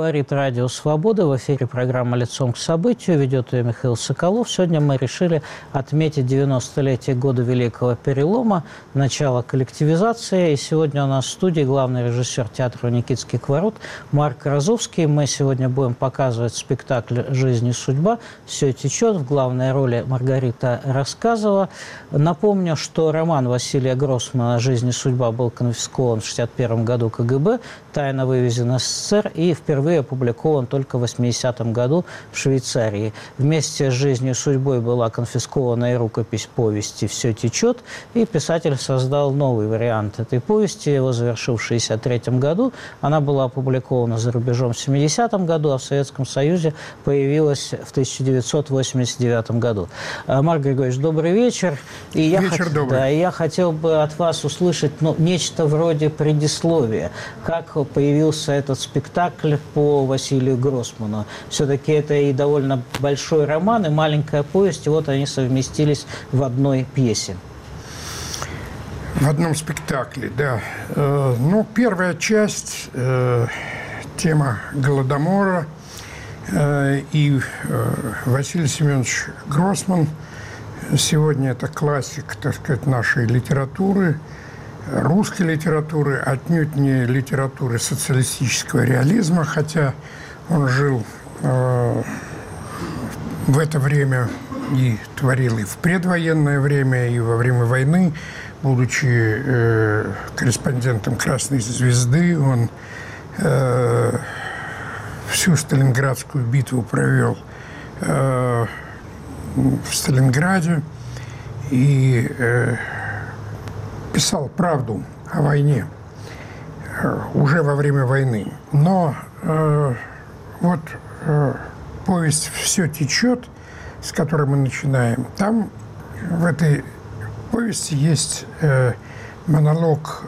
Говорит Радио Свобода. В эфире программа «Лицом к событию». Ведет ее Михаил Соколов. Сегодня мы решили отметить 90-летие года Великого Перелома, начало коллективизации. И сегодня у нас в студии главный режиссер театра «Никитских ворот» Марк Розовский. Мы сегодня будем показывать спектакль «Жизнь и судьба». Все течет. В главной роли Маргарита Рассказова. Напомню, что роман Василия Гроссмана «Жизнь и судьба» был конфискован в 1961 году КГБ, тайно вывезен из СССР и впервые опубликован только в 80-м году в Швейцарии. Вместе с «Жизнью и судьбой» была конфискована и рукопись повести «Все течет», и писатель создал новый вариант этой повести, его завершил в 1963 году. Она была опубликована за рубежом в 70-м году, а в Советском Союзе появилась в 1989 году. Марк Григорьевич, добрый вечер. Вечер добрый. Да, и я хотел бы от вас услышать нечто вроде предисловия. Как появился этот спектакль по Василию Гроссману? Все-таки это и довольно большой роман, и маленькая повесть, и вот они совместились в одной пьесе. В одном спектакле, да. Первая часть, тема Голодомора, и Василий Семенович Гроссман сегодня это классик, так сказать, нашей литературы, русской литературы, отнюдь не литературы социалистического реализма, хотя он жил в это время и творил и в предвоенное время, и во время войны. Будучи корреспондентом «Красной звезды», он всю Сталинградскую битву провел в Сталинграде и писал правду о войне уже во время войны. Но повесть «Все течет», с которой мы начинаем, там в этой повести есть монолог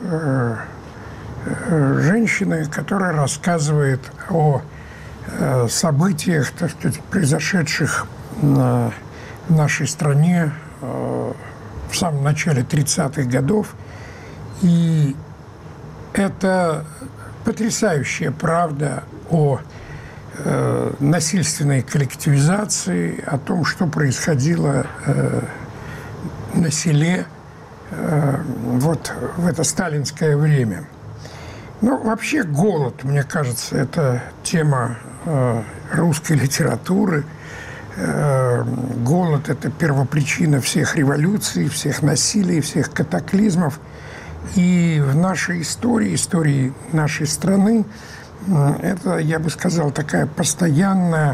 женщины, которая рассказывает о событиях, так сказать, произошедших в нашей стране в самом начале 30-х годов. И это потрясающая правда о насильственной коллективизации, о том, что происходило на селе вот в это сталинское время. Вообще голод, мне кажется, это тема русской литературы. Голод – это первопричина всех революций, всех насилий, всех катаклизмов. И в нашей истории нашей страны, это, я бы сказал, такая постоянная,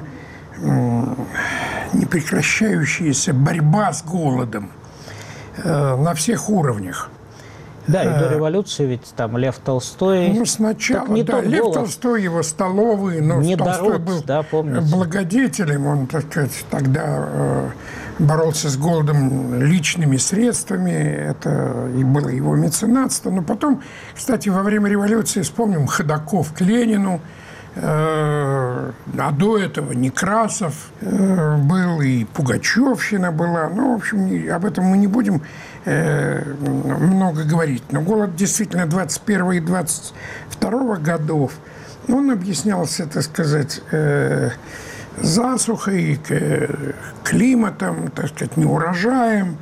непрекращающаяся борьба с голодом на всех уровнях. Да, и до революции ведь там Лев Толстой... Сначала, да, Лев Толстой, его столовые, но Толстой был благодетелем, он, так сказать, тогда боролся с голодом личными средствами, это и было его меценатство. Но потом, кстати, во время революции, вспомним, Ходаков к Ленину, а до этого Некрасов был, и Пугачевщина была. В общем, об этом мы не будем много говорить. Но голод действительно 21 и 22 годов, он объяснялся, так сказать, засухой, климатом, так сказать, неурожаем,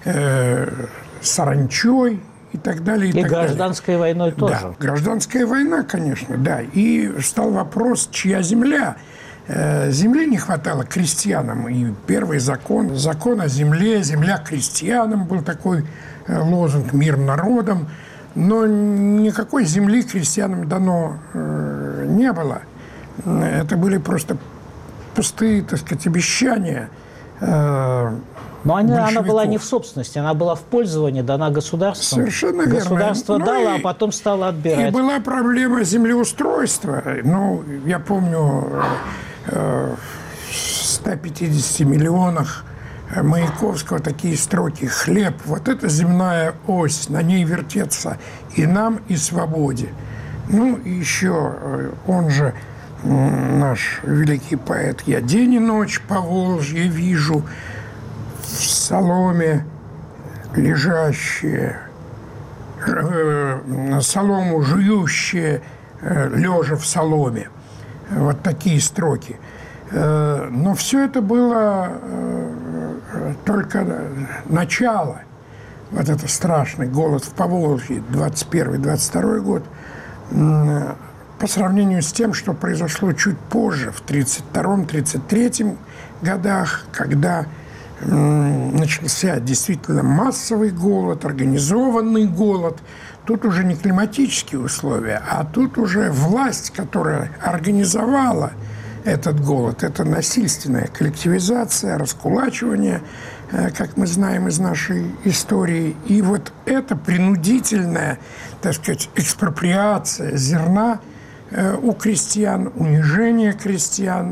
саранчой и так далее. И гражданской войной тоже. Да, гражданская война, конечно, да. И стал вопрос, чья земля. Земли не хватало крестьянам. И первый закон о земле, земля крестьянам, был такой лозунг «Мир народам». Но никакой земли крестьянам дано не было. Это были просто пустые, так сказать, обещания. Но она была не в собственности, она была в пользовании, дана государством. Совершенно верно. Государство дало, а потом стало отбирать. И была проблема землеустройства. Я помню, в 150 миллионах Маяковского такие строки: «Хлеб, вот это земная ось, на ней вертеться и нам, и свободе». И еще он же, наш великий поэт: «Я день и ночь по Волжье вижу, в соломе лежащие, солому жующие, лежа в соломе». Вот такие строки. Но все это было только начало. Вот это страшный голод в Поволжье, 21-22 год, по сравнению с тем, что произошло чуть позже, в 1932-1933 годах, когда начался действительно массовый голод, организованный голод. Тут уже не климатические условия, а тут уже власть, которая организовала этот голод. Это насильственная коллективизация, раскулачивание, как мы знаем из нашей истории. И вот эта принудительная, так сказать, экспроприация зерна у крестьян, унижение крестьян.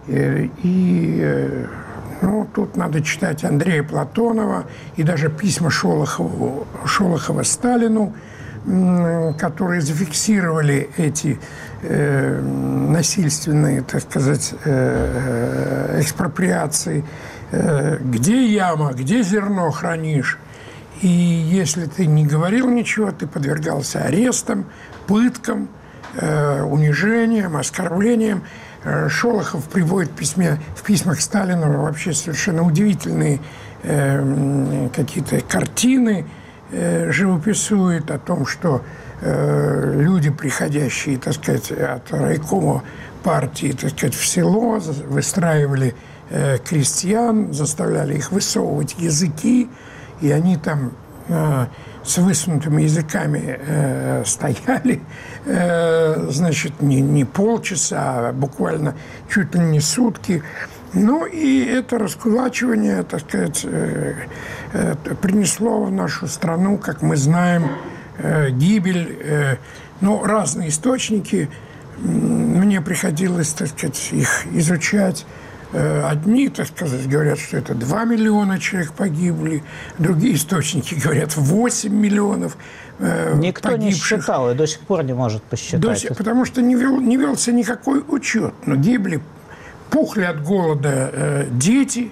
Ну, тут надо читать Андрея Платонова и даже письма Шолохова Сталину, которые зафиксировали эти насильственные, так сказать, экспроприации. Где яма, где зерно хранишь? И если ты не говорил ничего, ты подвергался арестам, пыткам, унижениям, оскорблениям. Шолохов приводит в письмах Сталину вообще совершенно удивительные какие-то картины, живописует о том, что люди, приходящие, так сказать, от райкома партии, так сказать, в село, выстраивали крестьян, заставляли их высовывать языки, и они там с высунутыми языками стояли, значит, не полчаса, а буквально чуть ли не сутки. Ну и это раскулачивание, так сказать, принесло в нашу страну, как мы знаем, гибель. Ну, разные источники. Мне приходилось, так сказать, их изучать. Одни, так сказать, говорят, что это 2 миллиона человек погибли, другие источники говорят 8 миллионов Никто погибших. Не считал и до сих пор не может посчитать. Потому что не велся никакой учет. Но гибли, пухли от голода дети,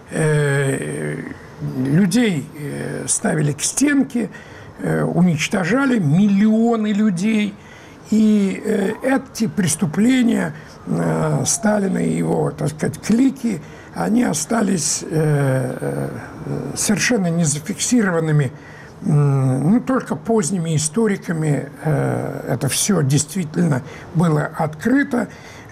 людей ставили к стенке, уничтожали миллионы людей. И эти преступления Сталина и его, так сказать, клики, они остались совершенно не зафиксированными, ну, только поздними историками это все действительно было открыто.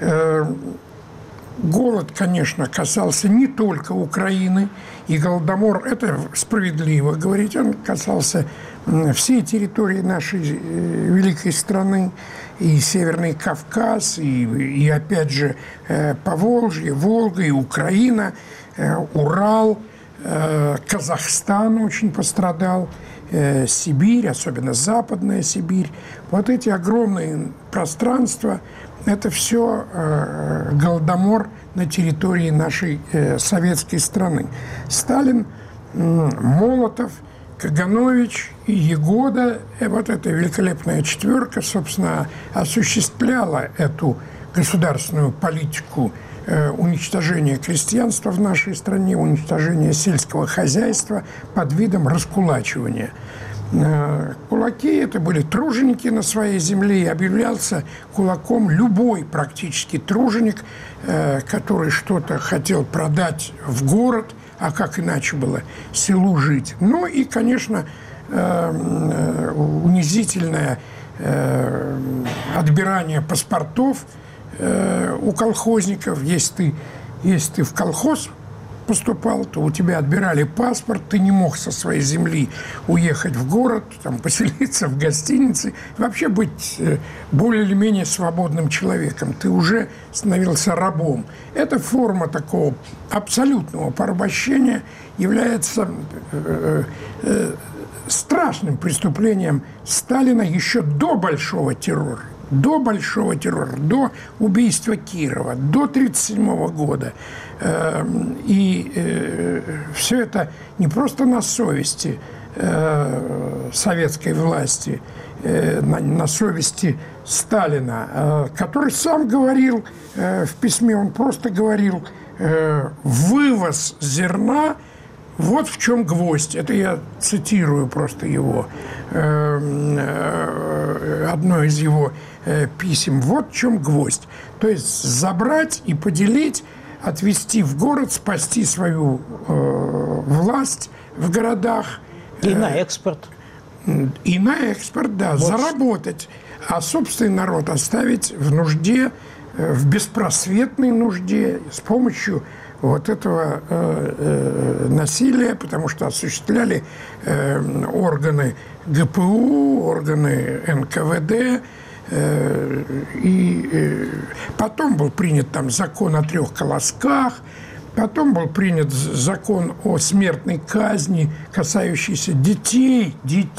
Голод, конечно, касался не только Украины, и Голодомор, это справедливо говорить, он касался всей территории нашей великой страны, и Северный Кавказ, и опять же, Поволжье, Волга, и Украина, Урал, Казахстан очень пострадал, Сибирь, особенно Западная Сибирь. Вот эти огромные пространства, это все Голодомор на территории нашей советской страны. Сталин, Молотов, Каганович и Ягода, вот эта великолепная четверка, собственно, осуществляла эту государственную политику уничтожения крестьянства в нашей стране, уничтожения сельского хозяйства под видом раскулачивания. Кулаки – это были труженики на своей земле, и объявлялся кулаком любой практически труженик, который что-то хотел продать в город, а как иначе было селу жить. Ну и, конечно, унизительное отбирание паспортов у колхозников. Если ты в колхоз поступал, то у тебя отбирали паспорт, ты не мог со своей земли уехать в город, там, поселиться в гостинице, вообще быть более или менее свободным человеком. Ты уже становился рабом. Эта форма такого абсолютного порабощения является страшным преступлением Сталина еще до Большого террора. До Большого террора, до убийства Кирова, до 1937 года. И все это не просто на совести советской власти, на совести Сталина, который сам говорил в письме, он просто говорил, вывоз зерна вот в чем гвоздь. Это я цитирую просто его, одно из его писем. Вот в чем гвоздь. То есть забрать и поделить, отвезти в город, спасти свою власть в городах. И на экспорт. И на экспорт, да, вот. Заработать. А собственный народ оставить в нужде, в беспросветной нужде, с помощью вот этого насилия, потому что осуществляли органы ГПУ, органы НКВД. И потом был принят там закон о 3 колосках, потом был принят закон о смертной казни, касающийся детей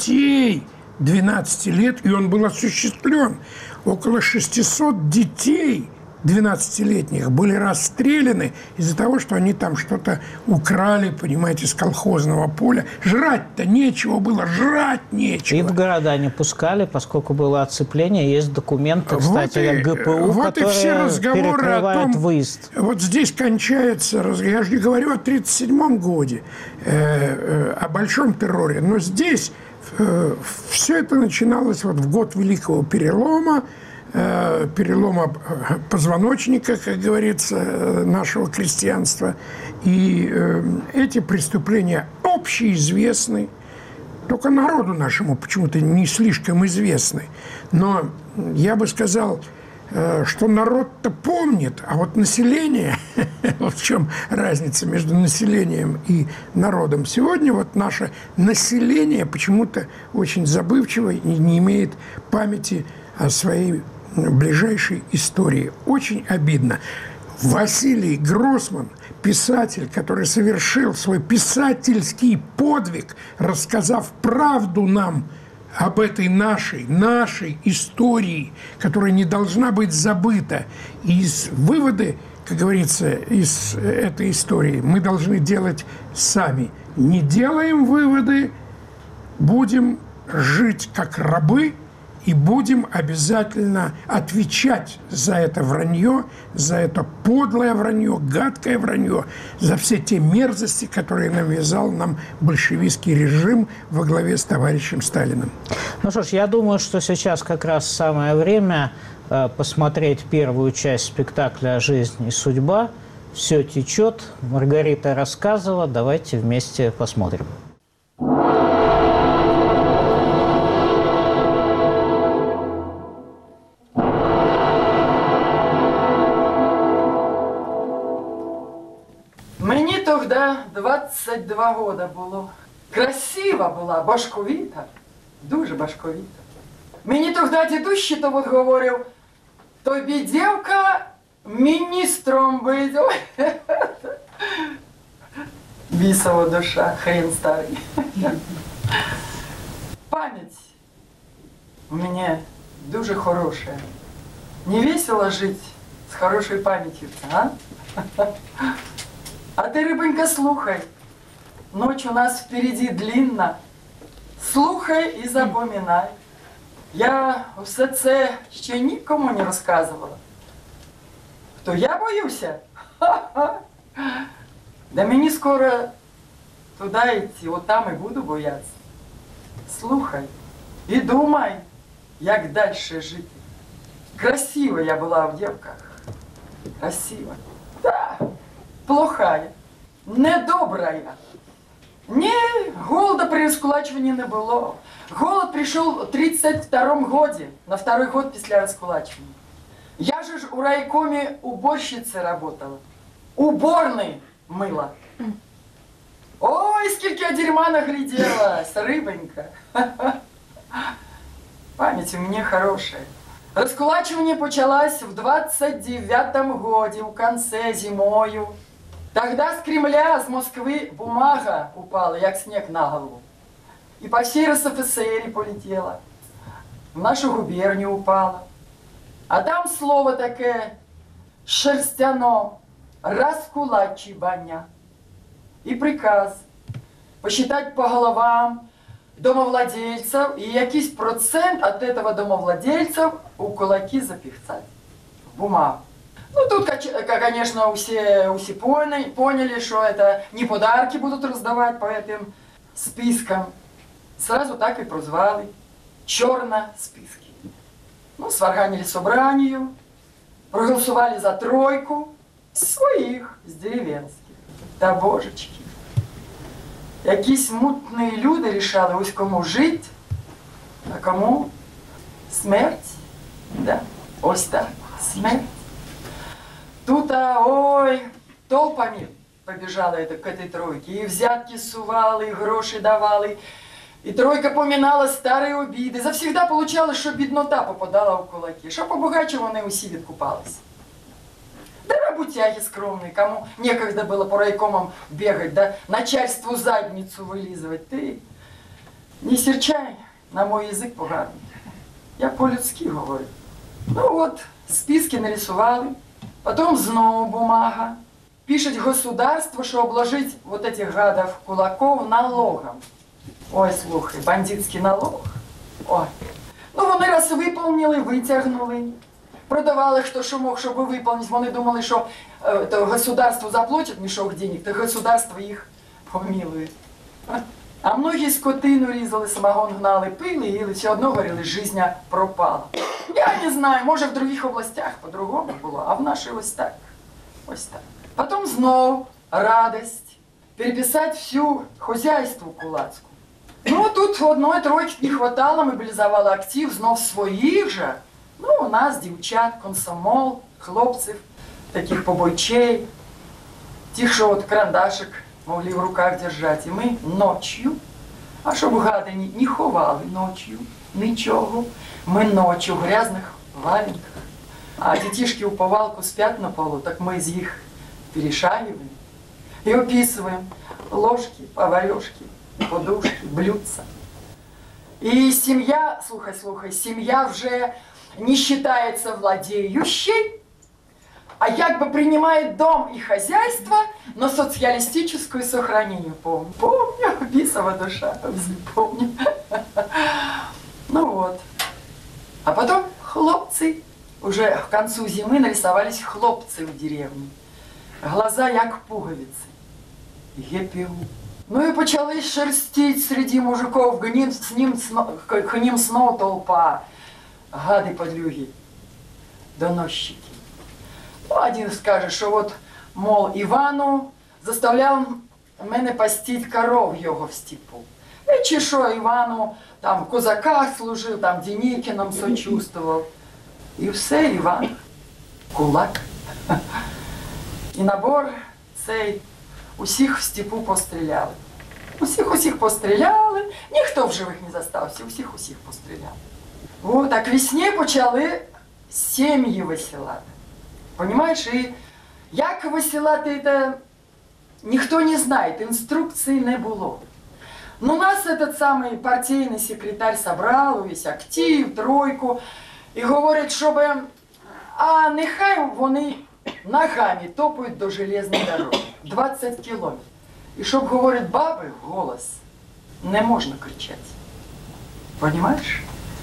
12 лет, и он был осуществлен. Около 600 детей 12-летних были расстреляны из-за того, что они там что-то украли, понимаете, с колхозного поля. Жрать-то нечего было, жрать нечего. И в города не пускали, поскольку было оцепление. Есть документы, кстати, ГПУ, вот которые и все разговоры перекрывают о том, выезд. Вот здесь кончается, я же не говорю о 1937 году, о большом терроре, но здесь все это начиналось вот в год Великого Перелома, перелома позвоночника, как говорится, нашего крестьянства. И эти преступления общеизвестны, только народу нашему почему-то не слишком известны. Но я бы сказал, что народ-то помнит, а вот население, вот в чем разница между населением и народом. Сегодня вот наше население почему-то очень забывчиво и не имеет памяти о своей ближайшей истории. Очень обидно. Василий Гроссман, писатель, который совершил свой писательский подвиг, рассказав правду нам об этой нашей истории, которая не должна быть забыта. И выводы, как говорится, из этой истории мы должны делать сами. Не делаем выводы, будем жить как рабы, и будем обязательно отвечать за это вранье, за это подлое вранье, гадкое вранье, за все те мерзости, которые навязал нам большевистский режим во главе с товарищем Сталиным. Ну что ж, я думаю, что сейчас как раз самое время посмотреть первую часть спектакля «Жизнь и судьба». Все течет. Маргарита рассказывала. Давайте вместе посмотрим. Мені тоді 22 года було. Красива була, башковіта, дуже башковіта. Мені тоді дідусь ще от говорив, тобі дівка міністром буде. Бісова душа, хрен старий. Пам'ять у мене дуже хороша. Не весело жити з хорошою пам'яттю, а? А ты, рыбонька, слухай. Ночь у нас впереди длинна. Слухай і запоминай. Я все це ще нікому не розказувала. Хто я боюся? Ха-ха. Да мені скоро туди йти, от там і буду боятися. Слухай і думай, як далі жити. Красива я була в дівках. Красива. Да. Плохая, недобрая. Ні, голода при розкулачуванні не було. Голод прийшов в 32-му году, на второй год після розкулачування. Я же ж у райкомі уборщицей работала. Уборной мыла. Ой, скільки я дерьма нагляделась, рыбонька. Память у меня хорошая. Раскулачивание почалось в 29-м году, в конце, зимою. Тогда с Кремля, с Москвы бумага упала, як снег на голову. И по всей РСФСР полетела. В нашу губернию упала. А там слово такое шерстяно, раскулачивание. И приказ посчитать по головам домовладельцев и якийсь процент от этого домовладельцев у кулаки запихать в бумагу. Ну, тут, конечно, все поняли, что это не подарки будут раздавать по этим спискам. Сразу так и прозвали «Чорносписки». Ну, сварганили собранию, проголосували за тройку своїх з деревенських. Та божечки. Якісь мутні люди рішали, ось кому жити, а кому смерть. Да, ось так, смерть. Тут, ой, толпами побежала к этой тройке. И взятки сували, и гроши давали. И тройка поминала старые обиды. Завсегда получалось, что беднота попадала в кулаки. Что побогаче вони усі відкупались. Да работяги скромные, кому некогда было по райкомам бегать, да начальству задницу вылизывать. Ты не серчай на мой язык поганый. Я по-людски говорю. Ну вот, списки нарисовали, потом знову бумага. Пишет государство, что обложить вот этих гадов кулаков налогом. Ой, слухай, бандитський налог. Ой. Ну вони раз виповнили, витягнули. Продавали хто що мог, щоб виповнити. Вони думали, що то государство заплатить мішок денег, то государство їх помилує. А многі скотину різали, самогон гнали, пили, їли, все одно говорили, жизнь пропала. Я не знаю, може в других областях по-другому було, а в нашій ось так. Ось так. Потім знов радость. Переписати всю хозяйство кулацьку. Ну, тут одної тройки не хватало, мобілізували актив, знов своїх же. Ну, у нас дівчат, комсомол, хлопців, таких побойчей, тих, що от карандашик могли в руках держать. І ми ночью, а щоб гады не ховали ночью, нічого, ми ночью в грязних валенках. А детишки у повалку спят на полу, так мы из них перешагиваем и описываем ложки, поварешки, подушки, блюдца. И семья, слухай, семья уже не считается владеющей, а как бы принимает дом и хозяйство, но социалистическую сохранение. Помню, бисова душа, помню. Ну вот. А потом хлопцы. Уже к концу зимы нарисовались хлопцы в деревне. Глаза як пуговицы. ГПУ. Ну и почали шерстить среди мужиков, к ним снова толпа. Гады-подлюги, доносчики. Ну, один скаже, що от, мол, Івану заставляв мене пастіть коров його в степу. І чи що, Івану там в козаках служив, там Денікіном сочувствував. І все, Іван, кулак. І набор цей, усіх в степу постріляли. Усіх постріляли, ніхто в живих не застався, усіх постріляли. Вот, а к весне почали сім'ї висилати. Понимаешь, і як висилати, це ніхто не знає, інструкції не було. Но нас этот самий партійний секретар собрав, весь актив, тройку, і говорить, щоб, а нехай вони ногами топають до железної дороги, 20 кілометрів. І щоб, говорить, баби, голос, не можна кричати. Понимаешь?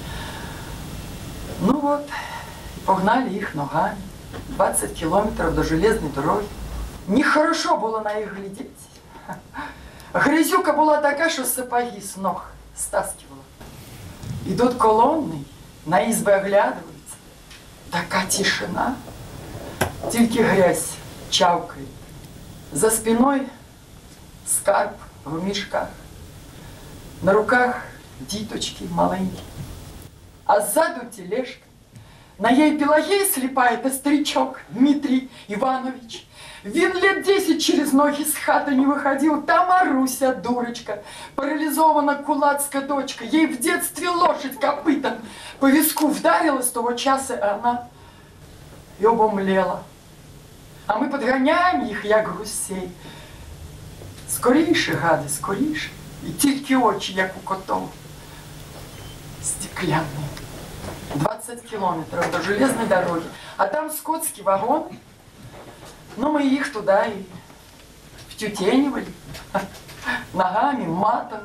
Ну вот, погнали їх ногами, 20 кілометрів до железної дороги. Нехорошо було на їх глядіти. Грязюка була така, що сапоги з ног стаскивала. Ідуть колонни, на ізби оглядаються. Така тишина, тільки грязь чавкає. За спиною скарб в мішках. На руках діточки маленькі. А ззаду тележка. На їй Пелагея сліпає та старичок Дмитрий Иванович. Він лет 10 через ноги с хаты не выходил. Та Маруся, дурочка, парализована кулацкая дочка. Ей в детстве лошадь копытом по виску вдарила с того часа, и она и обомлела. А мы подгоняем их, як гусей. Скоріше, гади, скоріше. І тільки очі, як у котов. Стеклянные. 20 километров до железной дороги. А там скотский вагон. Ну, мы их туда и втютенивали. Ногами, матом,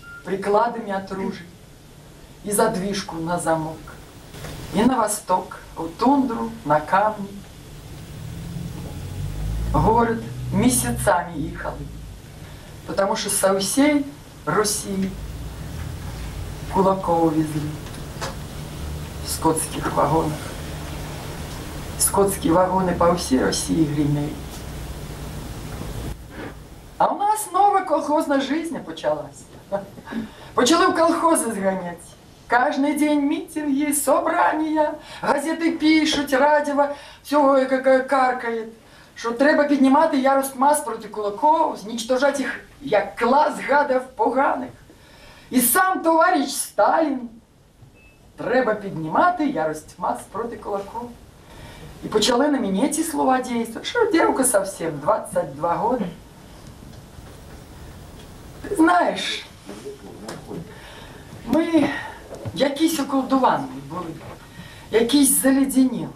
прикладами от ружей. И задвижку на замок. И на восток, в тундру, на камни. Говорят, месяцами ехали, потому что со всей Руси кулаков везли в скотских вагонах. Скотские вагоны по всей России гремели. А у нас новая колхозная жизнь почалась. Почали в колхозы згонять. Каждый день митинги, собрания, газети пишуть, радіо, всього каркає. Що треба піднімати ярость мас проти кулаков, зничтожати їх як клас гадів поганих. І сам товариш Сталін. Треба піднімати ярость мас проти кулаков. І почали на мені ці слова дійствувати. Що дівка совсем, 22 года. Ти знаєш, ми якісь околдовані були, якісь заледенілі.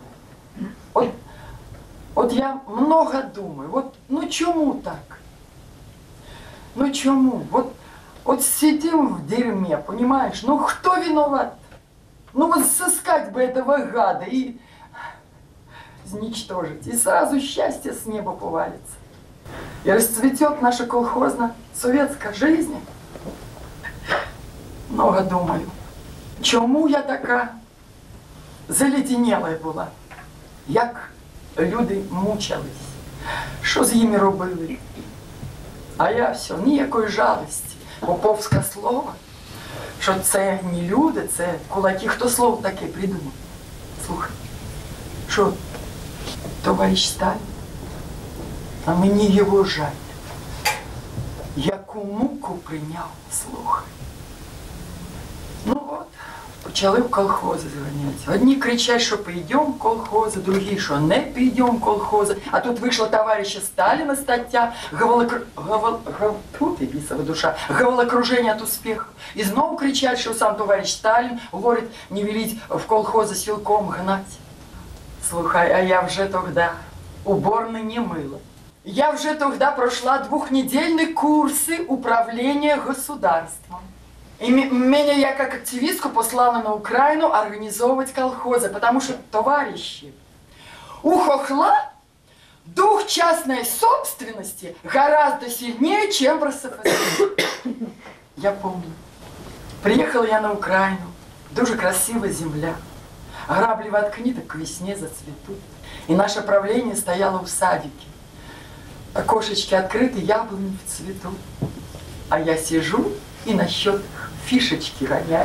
От я много думаю, ну чому так? Ну чому? Вот сидим в дерьме, понимаешь? Ну кто виноват? Ну вот сыскать бы этого гада и изничтожить. И сразу счастье с неба повалится. И расцветет наша колхозно-советская жизнь. Много думаю. Чому я така заледенелая була? Як люди мучились? Що з ними робили? А я все, ніякої жалості. Поповське слово, що це не люди, це кулаки. Хто слово таке придумав? Слухай, що товариш Сталін, а мені його жаль. Яку муку прийняв, слухай. Ну от, почали в колхози зганяти. Одні кричать, що підемо в колхози, другі, що не підемо в колхози. А тут вийшла товариша Сталіна стаття «Головокружение от успеха». І знову кричать, що сам товариш Сталін говорить, не веліть в колхози силком гнать. Слухай, а я вже тоді уборни не мила. Я вже тоді пройшла 2-недельні курси управління государством. И меня, я как активистку, послала на Украину организовывать колхозы, потому что, товарищи, у хохла дух частной собственности гораздо сильнее, чем в РСФСР. Я помню. Приехала я на Украину, дуже красивая земля. Грабли воткни, так к весне зацветут. И наше правление стояло в садике. Окошечки открыты, яблони в цвету. А я сижу и на счет фишечки роняю.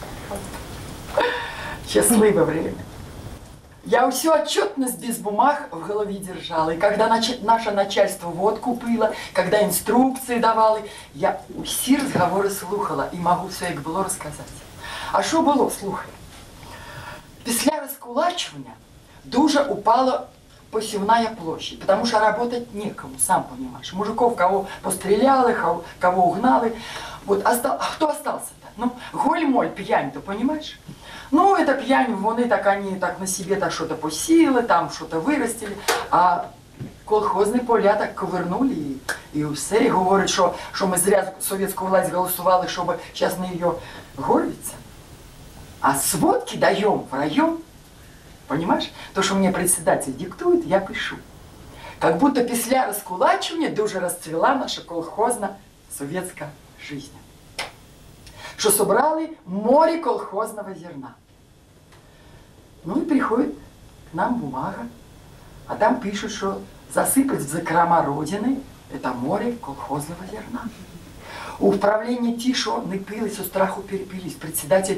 Счастливое время. Я всю отчетность без бумаг в голове держала. И когда наше начальство водку пило, когда инструкции давали, я всі розговори слухала і можу все, як було, розказати. А що було, слухай? Після розкулачування дуже упала посевная площадь, потому что работать некому, сам понимаешь. Мужиков кого постреляли, кого угнали. Вот, а кто остался-то? Ну, голь-моль, пьянь, ты понимаешь? Ну, это пьянь, вони так, они так на себе так что-то посеяли, там что-то вырастили, а колхозні поля так ковернули і все, і говорять, що ми зря совєтську власть голосували, щоб зараз на її горвиться. А сводки даем в район, понимаешь? То, что мне председатель диктует, я пишу. Как будто після розкулачування дуже розцвіла наша колхозно-советская жизнь. Что собрали море колхозного зерна. Ну и приходит к нам бумага, а там пишут, что засыпать в закрома Родины это море колхозного зерна. У управления тишо не пили, со страху перепились. Председатель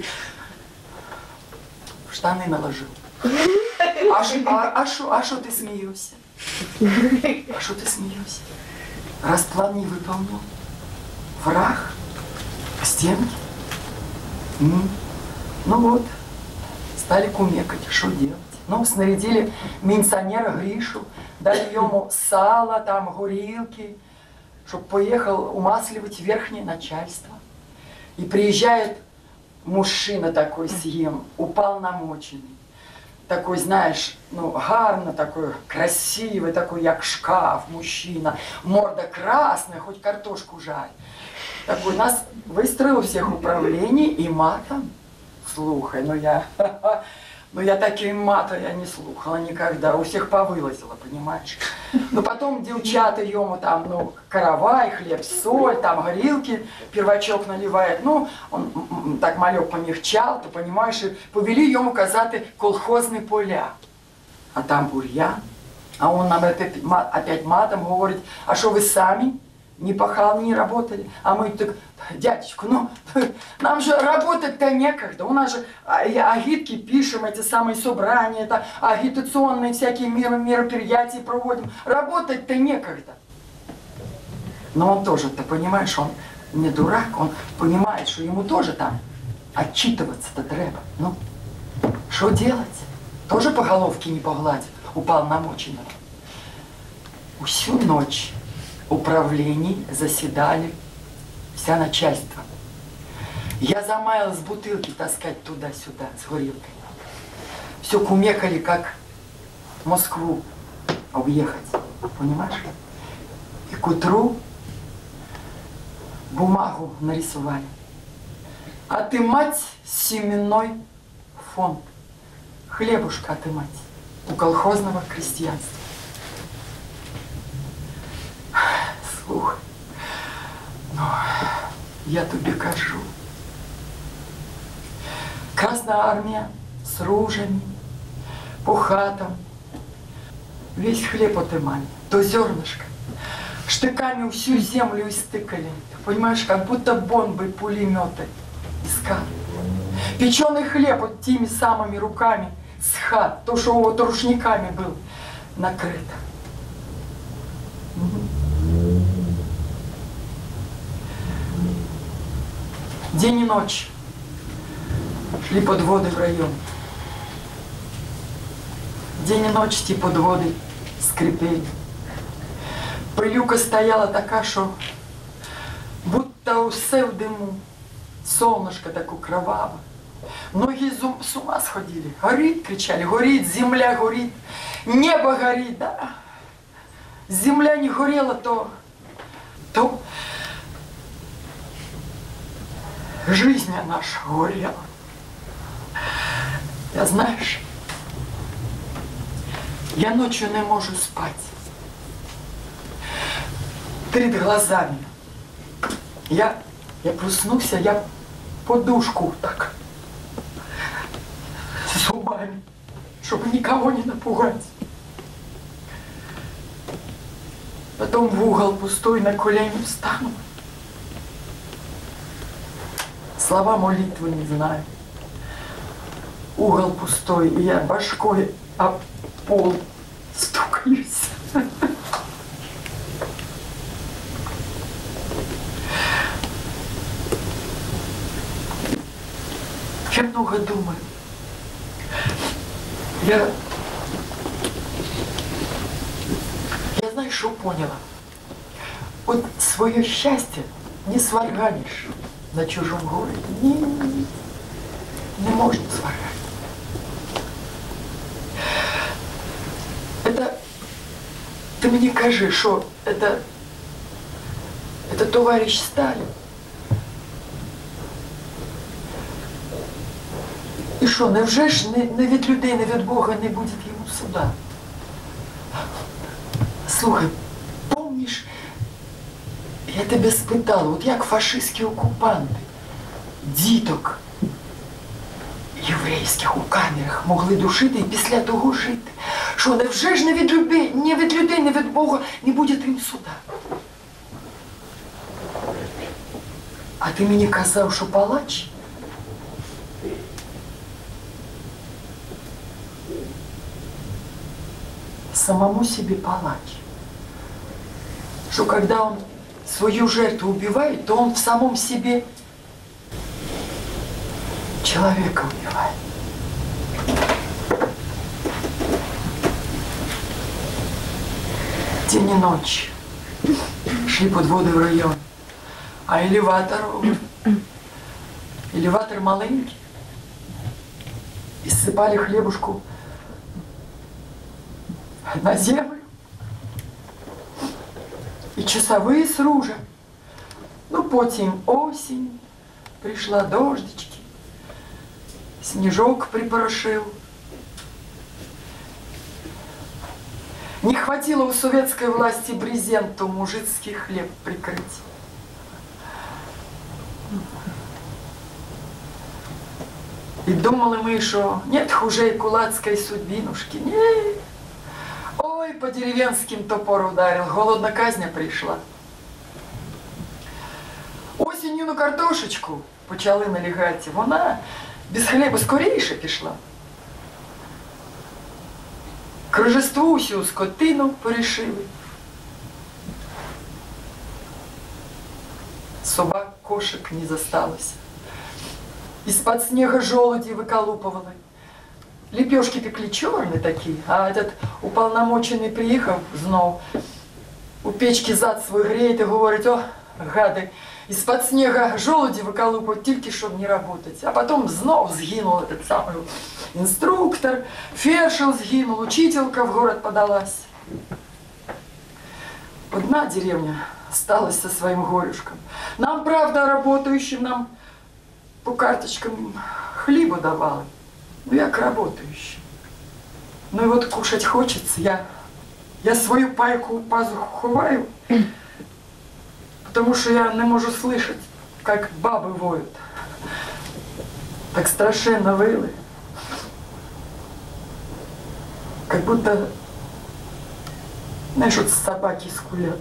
в штаны наложил. А что ты смеешься? А что ты смеешься? Раз план не выполнен, враг к стенке. Ну вот, стали кумекать, что делать. Ну, снарядили милиционера Гришу, дали ему сало, там, горилки, чтобы поехал умасливать верхнее начальство. И приезжает мужчина такой съем, упал намоченный. Такой, знаешь, ну, гарно такой, красивый, такой, як шкаф, мужчина. Морда красная, хоть картошку жарь. Такой, нас выстроил всех управлений и матом. Слухай, ну я Ну, я такие мата я не слухала никогда, у всех повылазила, понимаешь? Но потом девчата ему там, ну, каравай, хлеб, соль, там горилки, первачок наливает. Ну, он так малек помягчал, ты понимаешь, и повели ему казати колхозні поля. А там бур'ян, а он нам опять матом говорит, а что вы сами не пахали, не работали? А мы так, дядечку, ну, нам же работать-то некогда. У нас же агитки пишем, эти самые собрания, это агитационные всякие мероприятия проводим. Работать-то некогда. Но он тоже, ты понимаешь, он не дурак, он понимает, что ему тоже там отчитываться-то треба. Ну, что делать? Тоже по головке не погладил, упал намоченный. Всю ночь управлений заседали вся начальство. Я замаялась бутылки таскать туда-сюда с горилкой. Все кумекали, как Москву объехать, понимаешь? И к утру бумагу нарисовали. Отымать семенной фонд. Хлебушка отымать у колхозного крестьянства. Слухай, ну, я тебе кажу. Красная армия с ружьями, по хатам, весь хлеб отымали, до зернышка. Штыками всю землю истыкали. Ты понимаешь, как будто бомбы, пулеметы искали. Печеный хлеб вот теми самыми руками с хат, то, что вот рушниками был накрыто. День и ночь шли подводы в район. День и ночь ті подводы скрипели. Пилюка стояла така, що будто усе в диму. Солнышко таку кроваво. Многие с ума сходили. Горит, кричали, горит, земля горит, небо горит, да. Земля не горела, то жизнь наша горела. Я, знаешь, я ночью не могу спать. Перед глазами. Я проснуся, я подушку так зубами, чтобы никого не напугать. Потом в угол пустой на колени встану. Слова молитвы не знаю. Угол пустой, и я башкой об пол стукаюсь. Я много думаю. Я знаешь, что поняла? Вот свое счастье не сварганишь на чужом городе. Не можно сварганить. Это, ты мне кажи, что это товарищ Сталин. І що, невже ж не від людей, не від Бога не буде йому суда? Слухай, помниш, я тебе спитала, от як фашистські окупанти діток єврейських у камерах могли душити і після того жити? Що, невже ж не від людей, не від Бога не буде їм суда? А ти мені казав, що палач? Самому себе палач. Что когда он свою жертву убивает, то он в самом себе человека убивает. День и ночь шли подводы в район. А элеватор маленький. И сыпали хлебушку на землю. И часовые с ружьем. Ну, потім осень, пришла дождички, снежок припорошил Не хватило у советской власти брезенту мужицкий хлеб прикрыть. И думали мы, что нет хуже кулацкой судьбинушки. Нет. Ой, по деревенским топор ударил, голодна казня прийшла. Осінню на картошечку почали налягати. Вона без хліба скоріше пішла. К Рождеству усю скотину порішили. Собак, кошек не засталось. Из-под снега желуди выколупывали. Лепешки пекли черные такие, а этот уполномоченный приехал знов. У печки зад свой греет и говорит: о, гады, из-под снега желуди выколупывают, только чтобы не работать. А потом знов сгинул этот самый инструктор, фершел сгинул, учителька в город подалась. Одна деревня осталась со своим горюшком. Нам, правда, работающим, нам по карточкам хлеба давали. Ну, як работающим. Ну и вот кушать хочется. Я свою пайку в пазуху ховаю, потому что я не могу слышать, как бабы воют. Так страшенно выли. Как будто, знаешь, вот собаки скулят.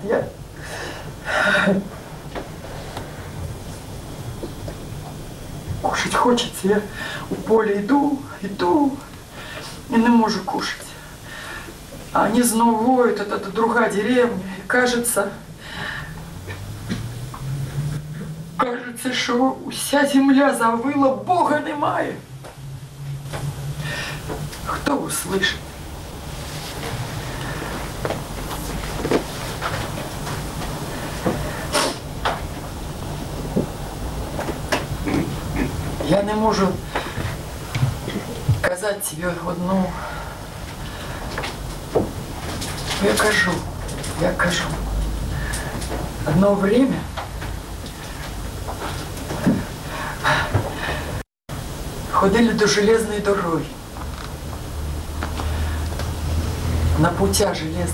Кушать хочется, я у поля иду, и не могу кушать. А они снова воют, это другая деревня, и кажется, что вся земля завыла, Бога немає. Кто услышит? Я не можу казати тебе одну. Я кажу. Одно время ходили до железной дороги. На путях железных.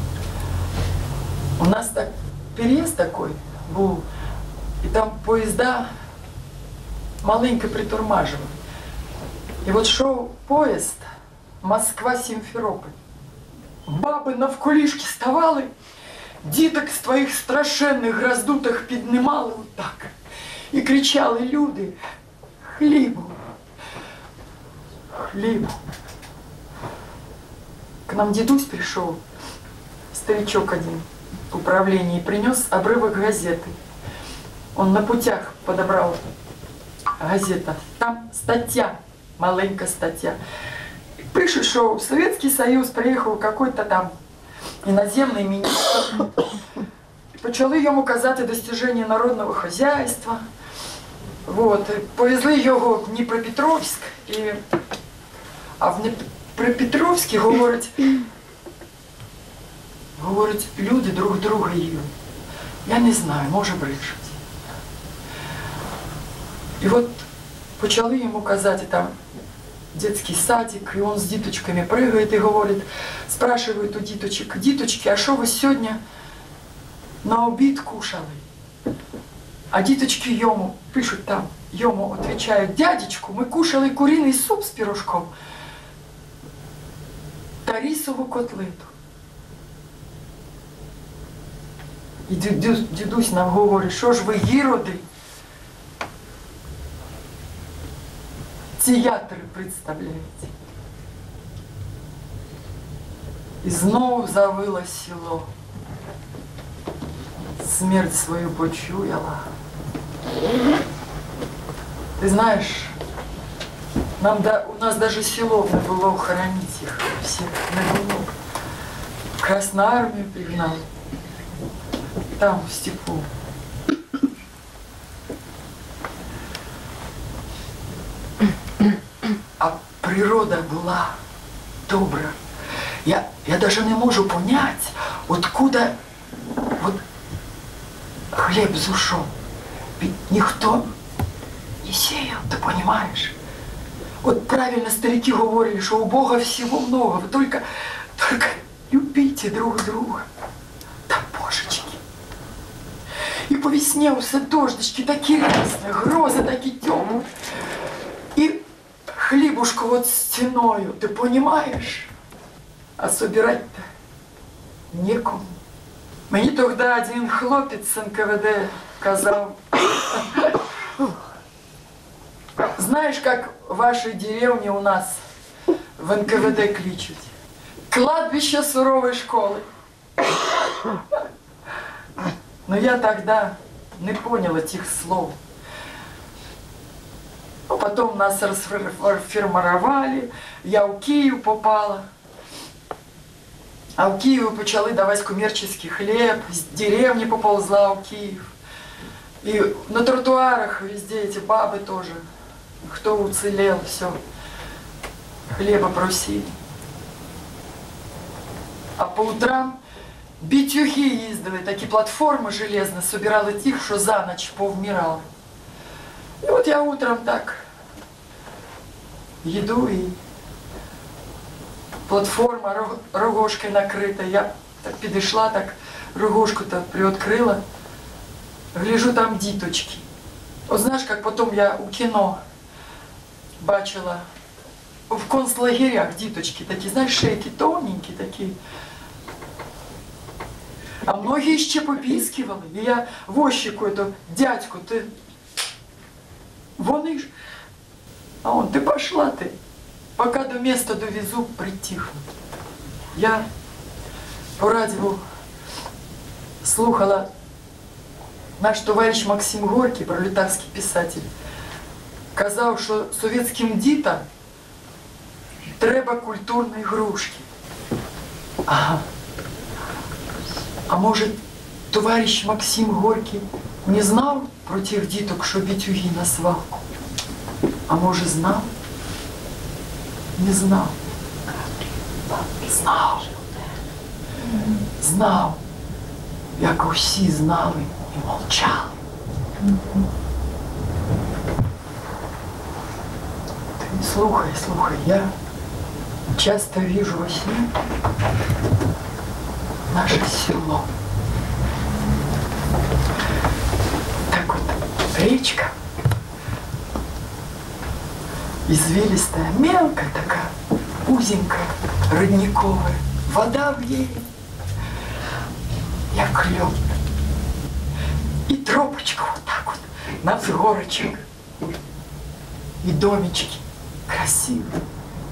У нас так переезд такой был, и там поезда маленько притормаживали. И вот шел поезд Москва-Симферополь. Баби навколішки ставали, діток з твоїх страшенних роздутих піднімали отак. І кричали люди: хлібу, хлібу. К нам дедусь пришел, старичок один в управлении, принес обрывок газеты. Он на путях подобрал газета. Там стаття, маленька стаття. Пишет, что в Советский Союз приехал какой-то там иноземный министр. Почали йому казати достижения народного хозяйства. Вот. Повезли його в Дніпропетровськ. А в Дніпропетровську говорять, люди друг друга їдуть. Я не знаю, може брешуть. И вот почали йому казати там детский садик, и он с діточками прыгает и говорит, спрашивает у діточек: діточки, а что вы сегодня на обід кушали? А діточки йому пишут там, йому отвечают: дядечку, мы кушали куриный суп с пирожком та рисову котлету. И дідусь нам говорить: що ж ви, гіроди, театр представляете? И знов завыло село. Смерть свою почуяла. Ты знаешь, у нас даже селов не было хоронить их всех. Не было. Красную армию пригнал. Там, в степу. А природа была добра. Я даже не могу понять, откуда вот хлеб зушел. Ведь никто не сеял, ты понимаешь? Вот правильно старики говорили, что у Бога всего много, вы только любите друг друга. Да божечки. І по весне усе дождички такі рясні, грози такі темні. І хлібушку вот стіною, ти понімаєш? А собирать-то некому. Мені тоді один хлопець з НКВД казав, знаешь, как в вашей деревне у нас в НКВД кличут? Кладбище суровой школы. Но я тогда не понял этих слов. Потом нас расформировали, я в Киев попала. А в Киеве почали давать коммерческий хлеб, из деревни поползла в Киев. И на тротуарах везде эти бабы тоже, кто уцелел, все, хлеба просили. А по утрам битюхи їздили, такі платформи железні, собирали тих, що за ніч повмирали. І от я утром так їду, і платформа рогожкою накрита. Я так підійшла, так рогожку-то приоткрила, гляжу, там діточки. От знаєш, як потім я у кіно бачила, в концлагерях діточки такі, знаєш, шейки тоненькі такі. А многие ще попискивали. І я возчику эту дядьку, ти, вони ж, а он, ти пошла ти, поки до места довезу, притихну. Я по радіо слухала наш товарищ Максим Горький, пролетарський писатель, казав, що совєтським дітям треба культурні ігрушки. Ага. А может, товарищ Максим Горький не знал про тех діток, що битюги на свалку? А может, знал? Не знал. Знал. Знал. Як усі знали і мовчали. Ты слухай, слухай, я часто вижу во сне наше село. Так вот, речка, извилистая, мелкая такая, узенькая, родниковая, вода в ней, як лед. И тропочка вот так вот, на взгорочек, и домички красивые.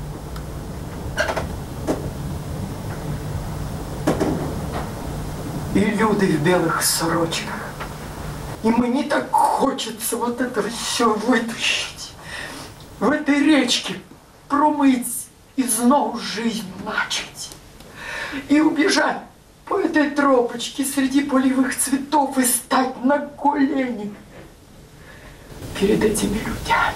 И люди в белых сорочках. И мне так хочется вот это все вытащить, в этой речке промыть и снова жизнь начать. И убежать по этой тропочке среди полевых цветов и стать на колени перед этими людьми.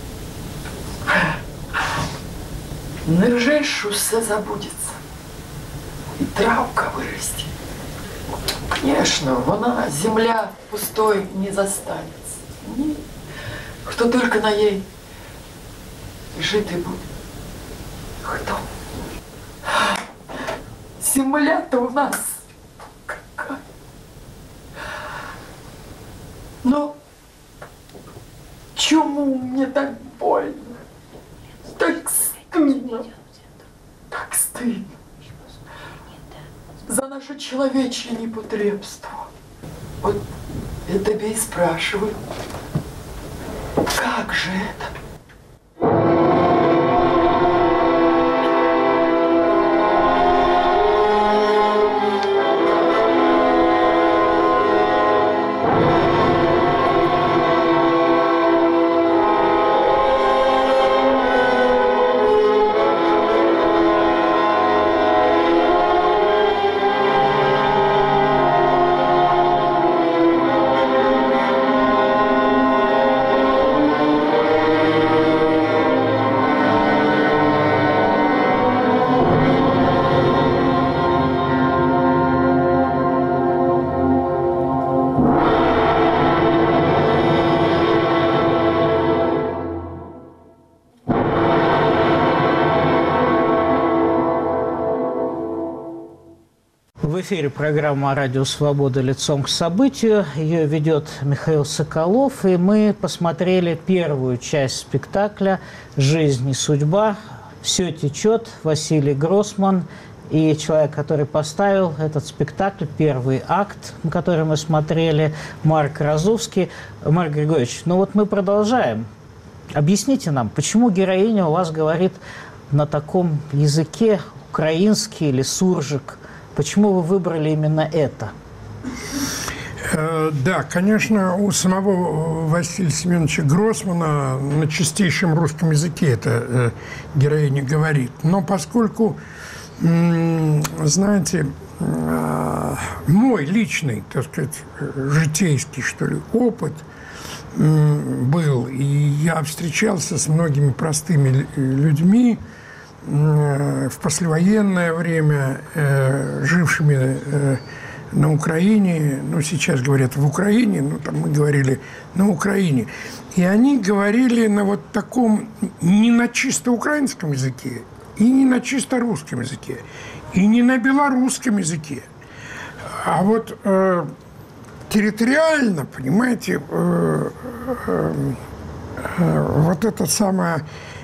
Ныржешь, что все забудется. И травка вырастет. Конечно, вона, земля пустой не застанется. Ні. Хто только на ней жити буде? Хто? Земля-то у нас какая? Но чему мне так больно? Так стыдно. Так стыдно. За наше человечье непотребство. Вот я тебе и спрашиваю, как же это? эфире программа «Радио Свобода. Лицом к событию». Ее ведет Михаил Соколов. И мы посмотрели первую часть спектакля «Жизнь и судьба». «Все течет». Василий Гроссман. И человек, который поставил этот спектакль, первый акт, на который мы смотрели, Марк Розовский. Марк Григорьевич, ну вот мы продолжаем. Объясните нам, почему героиня у вас говорит на таком языке, украинский или суржик? Почему вы выбрали именно это? Да, конечно, у самого Василия Семеновича Гроссмана на чистейшем русском языке эта героиня говорит. Но поскольку, знаете, мой личный, так сказать, житейский, что ли, опыт был, и я встречался с многими простыми людьми в послевоенное время, жившими на Украине, ну, сейчас говорят в Украине, ну, там мы говорили на Украине. И они говорили на вот таком, не на чисто украинском языке, и не на чисто русском языке, и не на белорусском языке. А вот территориально, понимаете, вот эта самая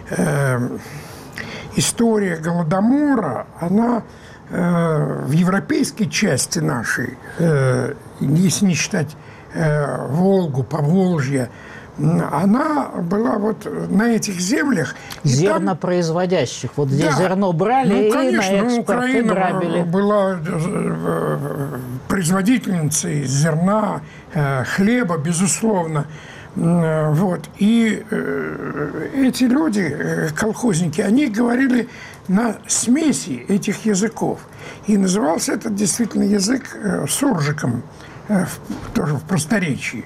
история Голодомора, она в европейской части нашей, если не считать Волгу, Поволжье, она была вот на этих землях. Зернопроизводящих. Вот здесь зерно брали, ну, и конечно, на экспорт Украина грабили. Была производительницей зерна, хлеба, безусловно. Вот. И эти люди, колхозники, они говорили на смеси этих языков. И назывался этот действительно язык суржиком, тоже в просторечии.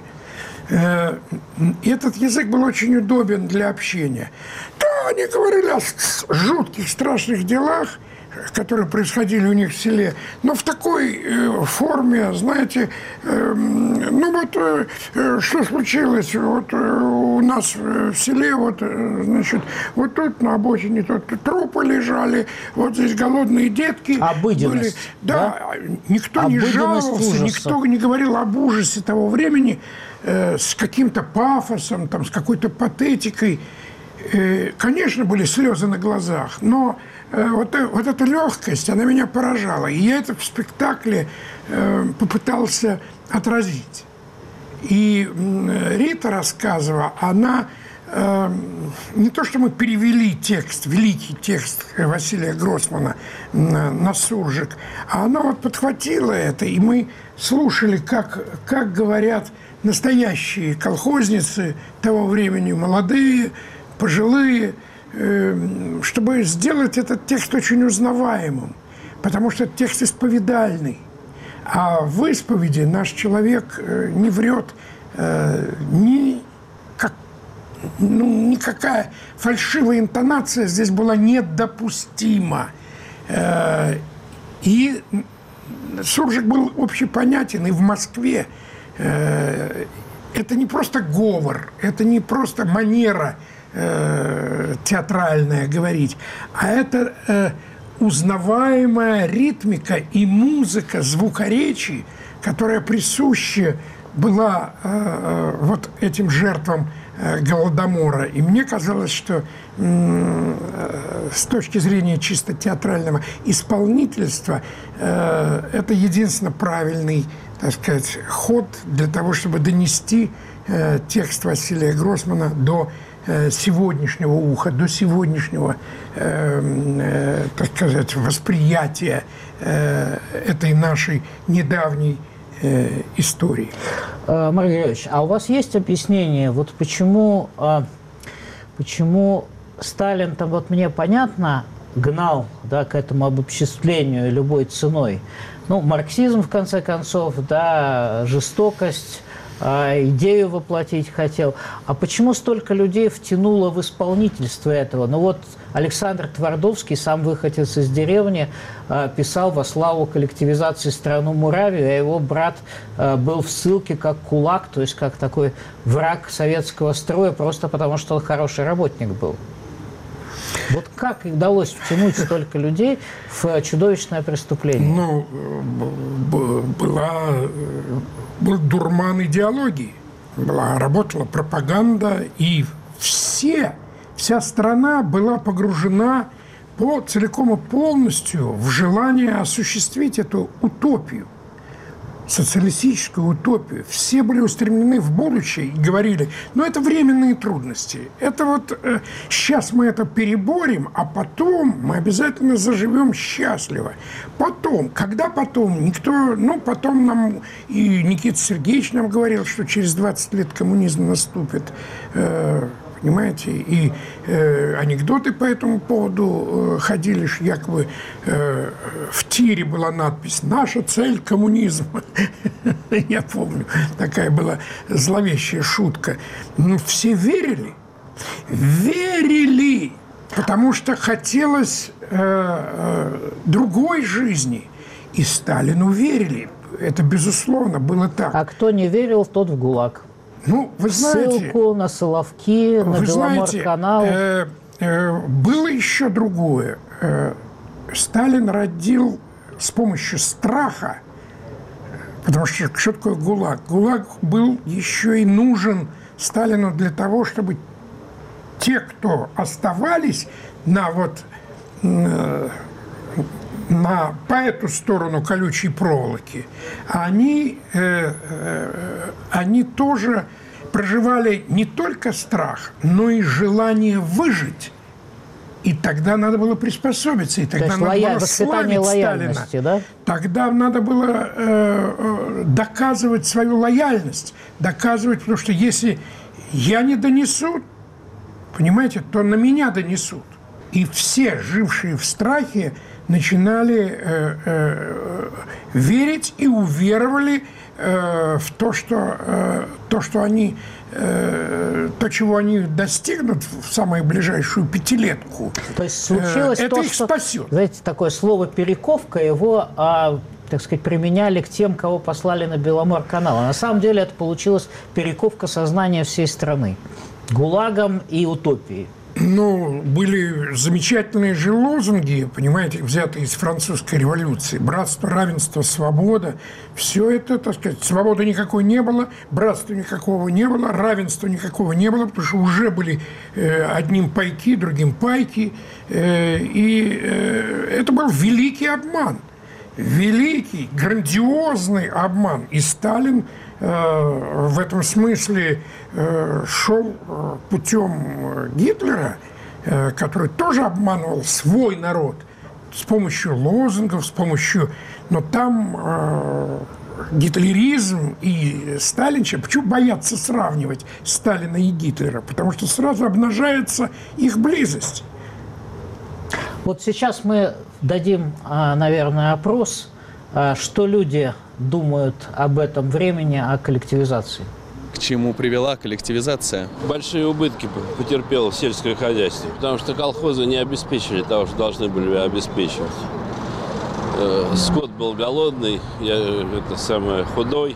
Этот язык был очень удобен для общения. Да, они говорили о жутких, страшных делах, которые происходили у них в селе, но в такой форме, знаете, ну вот, что случилось, вот у нас в селе, вот, значит, вот тут на обочине тут трупы лежали, вот здесь голодные детки. Обыденность. Были. Да, никто не жаловался, никто не говорил об ужасе того времени с каким-то пафосом, там, с какой-то патетикой. Конечно, были слезы на глазах, но вот эта легкость, она меня поражала. И я это в спектакле попытался отразить. И Рита Рассказова, она не то, что мы перевели текст, великий текст Василия Гроссмана на суржик, а она вот подхватила это, и мы слушали, как говорят настоящие колхозницы того времени, молодые, пожилые, чтобы сделать этот текст очень узнаваемым, потому что это текст исповедальный. А в исповеди наш человек не врет, никакая фальшивая интонация здесь была недопустима. И суржик был общепонятен и в Москве. Это не просто говор, это не просто манера театральная говорить, а это узнаваемая ритмика и музыка звукоречи, которая присуща была вот этим жертвам Голодомора. И мне казалось, что с точки зрения чисто театрального исполнительства это единственно правильный, так сказать, ход для того, чтобы донести текст Василия Гроссмана до сегодняшнего уха, до сегодняшнего, так сказать, восприятия этой нашей недавней истории. Марк Григорьевич, а у вас есть объяснение, вот почему Сталин, там вот мне понятно, гнал, да, к этому обобществлению любой ценой? Ну, марксизм, в конце концов, да, жестокость, идею воплотить хотел. А почему столько людей втянуло в исполнительство этого? Ну вот Александр Твардовский, сам выходец из деревни, писал во славу коллективизации страну Муравию, а его брат был в ссылке как кулак, то есть как такой враг советского строя, просто потому что он хороший работник был. Вот как удалось втянуть столько людей в чудовищное преступление? Ну, был дурман идеологии. Работала пропаганда, и вся страна была погружена целиком и полностью в желание осуществить эту утопию, социалистическую утопию. Все были устремлены в будущее и говорили, это временные трудности. Это вот сейчас мы это переборем, а потом мы обязательно заживем счастливо. Потом, когда потом? Никто, потом нам, и Никита Сергеевич нам говорил, что через 20 лет коммунизм наступит. Понимаете? И анекдоты по этому поводу ходили, что якобы в тире была надпись «Наша цель – коммунизм». Я помню, такая была зловещая шутка. Но все верили. Верили! Потому что хотелось другой жизни. И Сталину верили. Это, безусловно, было так. А кто не верил, тот в ГУЛАГ. Вы знаете, ссылку на Соловки, на Беломор-канал. Было еще другое. Сталин родил с помощью страха, потому что такое ГУЛАГ? ГУЛАГ был еще и нужен Сталину для того, чтобы те, кто оставались по эту сторону колючей проволоки, они тоже проживали не только страх, но и желание выжить. И тогда надо было приспособиться, и тогда надо было славить Сталина. Да? Тогда надо было доказывать свою лояльность, потому что если я не донесу, понимаете, то на меня донесут. И все, жившие в страхе, начинали верить и уверовали в то, чего они достигнут в самую ближайшую пятилетку. То есть случилось это то, их что, спасет. Знаете, такое слово «перековка», его, так сказать, применяли к тем, кого послали на Беломор-канал. А на самом деле это получилась перековка сознания всей страны. ГУЛАГом и утопией. Были замечательные же лозунги, понимаете, взятые из французской революции. Братство, равенство, свобода. Все это, так сказать, свободы никакой не было, братства никакого не было, равенства никакого не было, потому что уже были одним пайки, другим пайки. И это был великий обман. Великий, грандиозный обман. И Сталин в этом смысле шел путем Гитлера, который тоже обманывал свой народ с помощью лозунгов, но там гитлеризм и сталинщина. Почему боятся сравнивать Сталина и Гитлера? Потому что сразу обнажается их близость. Вот сейчас мы дадим, наверное, опрос, что люди думают об этом времени, о коллективизации. К чему привела коллективизация? Большие убытки потерпело сельское хозяйство, потому что колхозы не обеспечили того, что должны были обеспечивать. Скот был голодный, худой,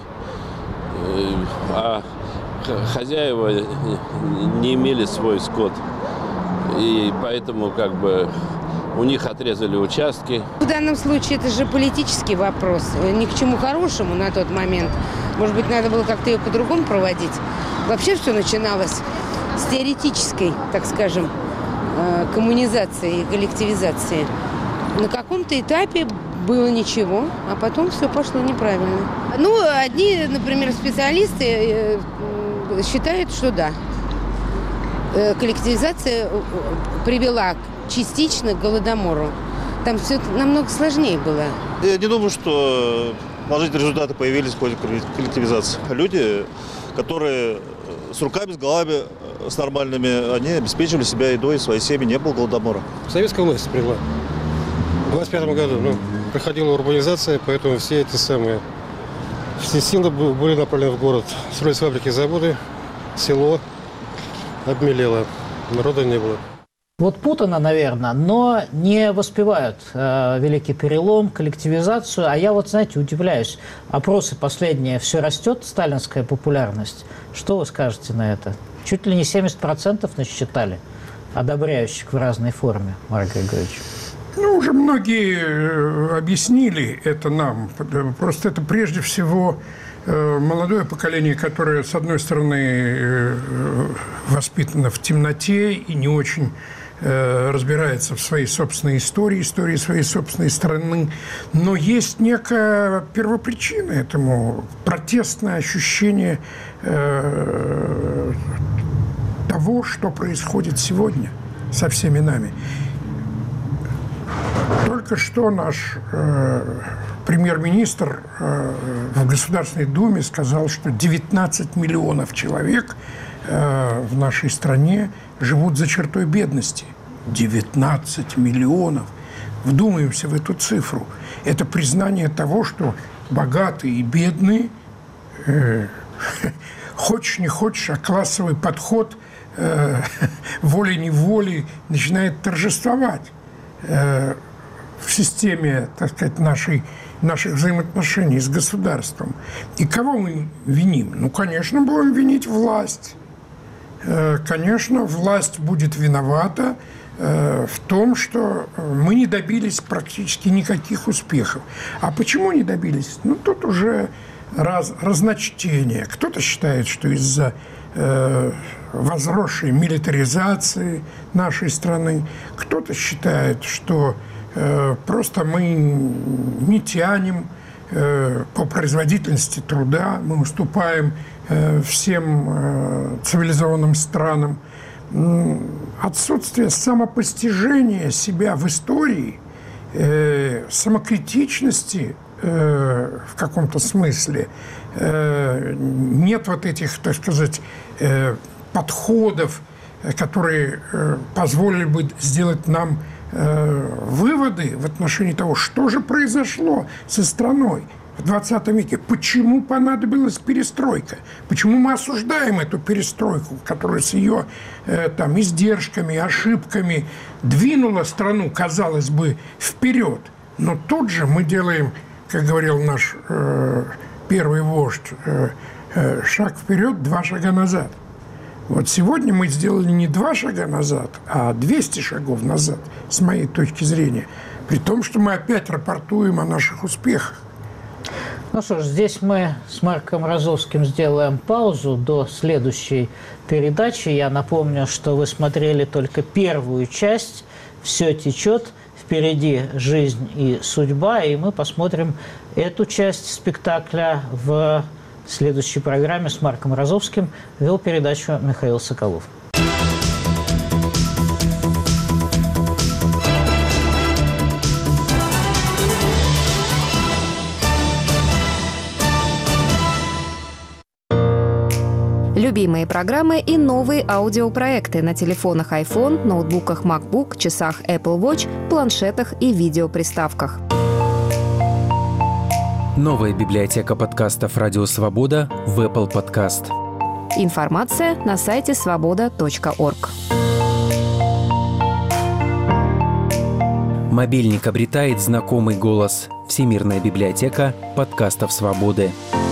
а хозяева не имели свой скот. И поэтому у них отрезали участки. В данном случае это же политический вопрос. Ни к чему хорошему на тот момент. Может быть, надо было как-то ее по-другому проводить. Вообще все начиналось с теоретической, так скажем, коммунизации и коллективизации. На каком-то этапе было ничего, а потом все пошло неправильно. Одни, например, специалисты считают, что да. Коллективизация привела частично к Голодомору. Там все намного сложнее было. Я не думаю, что положительные результаты появились в ходе коллективизации. Люди, которые с руками, с головами, с нормальными, они обеспечивали себя едой, своей семьи, не было Голодомора. Советская власть привела. В 25 году проходила урбанизация, поэтому все силы были направлены в город. Строились фабрики, заводы, село обмелело, народа не было. Вот путано, наверное, но не воспевают великий перелом, коллективизацию. А я знаете, удивляюсь. Опросы последние, все растет, сталинская популярность. Что вы скажете на это? Чуть ли не 70% насчитали одобряющих в разной форме, Марк Григорьевич? Ну, уже многие объяснили это нам. Просто это прежде всего молодое поколение, которое, с одной стороны, воспитано в темноте и не очень разбирается в своей собственной истории своей собственной страны. Но есть некая первопричина этому, протестное ощущение того, что происходит сегодня со всеми нами. Только что наш премьер-министр в Государственной Думе сказал, что 19 миллионов человек в нашей стране живут за чертой бедности. 19 миллионов. Вдумаемся в эту цифру. Это признание того, что богатые и бедные, хочешь не хочешь, а классовый подход волей-неволей начинает торжествовать в системе, так сказать, наших взаимоотношений с государством. И кого мы виним? Ну, конечно, будем винить власть. Конечно, власть будет виновата в том, что мы не добились практически никаких успехов. А почему не добились? Ну, тут уже разночтение. Кто-то считает, что из-за возросшей милитаризации нашей страны, кто-то считает, что просто мы не тянем по производительности труда, мы уступаем всем цивилизованным странам. Отсутствие самопостижения себя в истории, самокритичности в каком-то смысле, нет вот этих, так сказать, подходов, которые позволили бы сделать нам выводы в отношении того, что же произошло со страной в 20 веке. Почему понадобилась перестройка? Почему мы осуждаем эту перестройку, которая с ее там, издержками, ошибками двинула страну, казалось бы, вперед? Но тут же мы делаем, как говорил наш первый вождь, шаг вперед, 2 шага назад. Вот сегодня мы сделали не 2 шага назад, а 200 шагов назад, с моей точки зрения. При том, что мы опять рапортуем о наших успехах. Ну что ж, здесь мы с Марком Розовским сделаем паузу до следующей передачи. Я напомню, что вы смотрели только первую часть «Все течет», впереди жизнь и судьба, и мы посмотрим эту часть спектакля в следующей программе с Марком Розовским. Вел передачу Михаил Соколов. Любимые программы и новые аудиопроекты на телефонах iPhone, ноутбуках MacBook, часах Apple Watch, планшетах и видеоприставках. Новая библиотека подкастов «Радио Свобода» в Apple Podcast. Информация на сайте svoboda.org. Мобильник обретает знакомый голос. Всемирная библиотека подкастов «Свободы».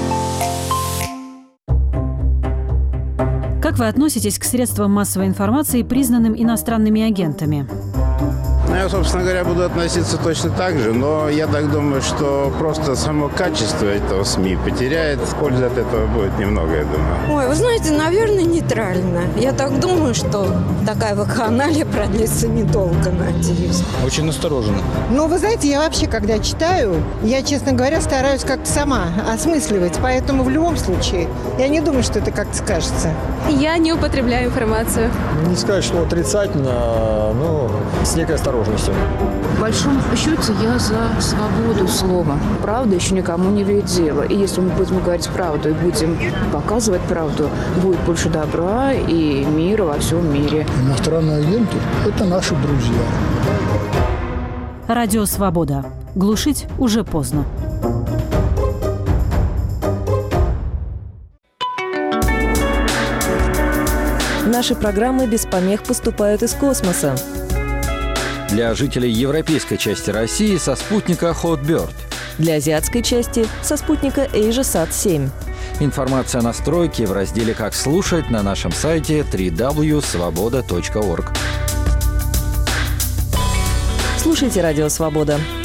Как вы относитесь к средствам массовой информации, признанным иностранными агентами? Я, собственно говоря, буду относиться точно так же, но я так думаю, что просто само качество этого СМИ потеряет. Пользы от этого будет немного, я думаю. Ой, вы знаете, наверное, нейтрально. Я так думаю, что такая вакханалия продлится недолго, надеюсь. Очень настороженно. Ну, вы знаете, я вообще, когда читаю, я, честно говоря, стараюсь как-то сама осмысливать, поэтому в любом случае я не думаю, что это как-то скажется. Я не употребляю информацию. Не сказать, что отрицательно, но с некой осторожностью. В большом счете я за свободу слова. Правда еще никому не вредила. И если мы будем говорить правду и будем показывать правду, будет больше добра и мира во всем мире. Иностранные агенты – это наши друзья. Радио «Свобода». Глушить уже поздно. Наши программы без помех поступают из космоса. Для жителей европейской части России со спутника Hotbird. Для азиатской части со спутника AsiaSat-7. Информация о настройке в разделе «Как слушать» на нашем сайте www.svoboda.org. Слушайте «Радио Свобода».